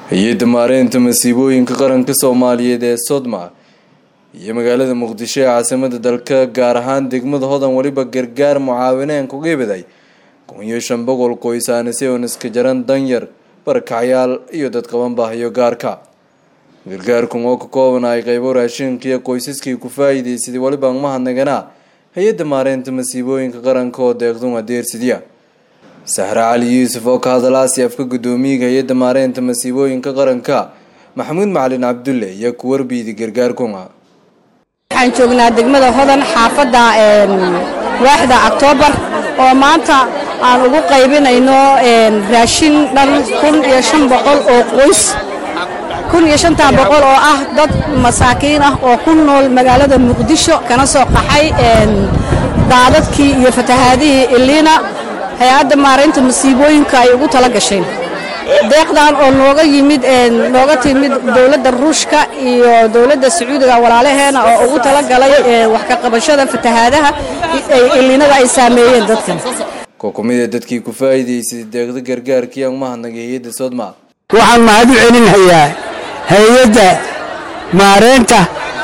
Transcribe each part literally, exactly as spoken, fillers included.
hay-adda maareynta masiibooyinka qaranka Soomaaliyeed ee Sodma iyo magaalada Muqdisho ee caasimada dalka gaar ahaan degmada Hodan waliba gargaar mucaawineen ku geebaday kun iyo shan boqol qoys aan si iska jaran danyar barakacayaal iyo dad qaban baahiyo gaarka gargaarku oo ka kooban ay qaybo raashinka qoysaskii ku faa'iideysadii waliba mahadnaqana hay-adda maareynta masiibooyinka qaranka oo deeqdan adeersidiya Sahra Ali Yusuf oo ka hadlaysay afka gudoomiyaha hay-adda maareynta masiibooyinka qaranka Maxamuud Macalin Cabdulle iyo ku warbiyay gargaarkooda waxaan joognaa degmada Hodan xaafada ee waaxda October oo maanta aan ugu qaybinayno raashin dhan kun iyo shan boqol oo qoys kun iyo shan boqol oo ah dad masaakiin ah oo ku nool magaalada Muqdisho kana soo qaxay daadadkii iyo fatahaadihii ilina hay-adda maareynta masiibooyinka ay ugu tala gasheen deeqdan oo nooga yimid nooga timid dawladda Ruushka iyo dawladda Sacuudiga walaalaheena oo ugu tala galay wax ka qabashada fatahaadaha ilinada ay saameeyeen dadkan kookumida dadkii ku faa'iideysay deeqda gargaarkii aan mahadnaqay hay'adda Sodma waxaan mahad celinayaa hay'adda maareynta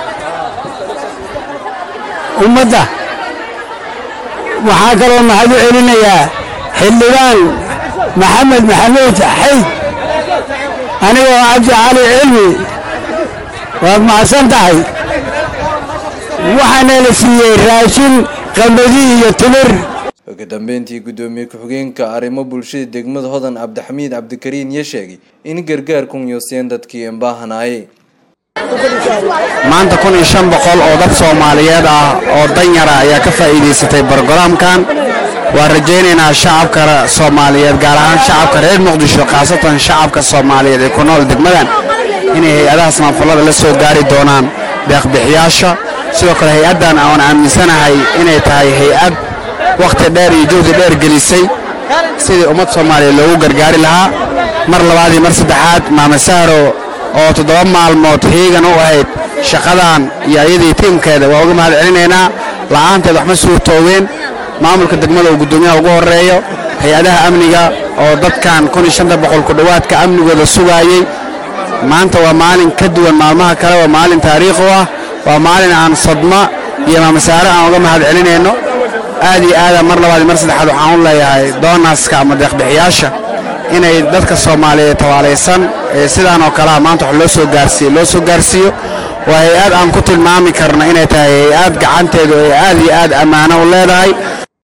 ummadda waxaa kaloo mahad celinayaa xildhibaan maxamed maxamuud xayd anigoo cabdi cali cilmi waad mahadsan tahay waxaana la siiyey raashin qamadi iyo timir ugu dambeyntii gudoomiye ku-xigeenka arrimo bulshada degmada Hodan Cabdixamiid Cabdikariin ayaa sheegay in gargaarku iyo seen dadkii aan baahanaayay maanta kun iyo shan boqol oo dad Soomaaliyeed ah oo danyar ah ayaa ka faa'iideystay barnaamijkan waa rajaynaynaa shacabka Soomaaliyeed gaar ahaan shacabka reer Muqdisho qaasatan shacabka Soomaaliyeed ee ku nool degmadan inay hay'adaha samafalada la soo gaari doonaan deeq bixiyaasha sidoo kale hay'adan aan aaminsanahay inay tahay hay'ad waqti dheer iyo juhdi dheer gelisay sidii ummad Soomaaliyeed loogu gargaari lahaa mar labaad iyo mar saddexaad maama Sahro oo toddoba maalmood xiigan u ahayd shaqadan iyo ayadii tiimkeeda waa uga mahad celinaynaa la'aanteed wax ma suurtoobeen maamulka degmada uu gudoomiyaha ugu horeeyo hay'adaha amniga oo dadkan kun iyo shan boqol ku dhawaadka amnigooda sugaayay maanta waa maalin ka duwan maalmaha kale waa maalin taariikh ah waa maalin aan Sodma iyo maama Sahro aan uga mahad celinayno aad iyo aad mar labaad iyo mar saddexaad waxaan u leeyahay doonaska ama deeq bixiyaasha inay dadka Soomaaliyeed tawaalaysan sidaan oo kala maanta wax loo soo gaarsiyo loo soo gaarsiyo waa hay'ad aan ku tilmaami karno inay tahay hay'ad gacanteedu ay aad iyo aad amaano u leedahay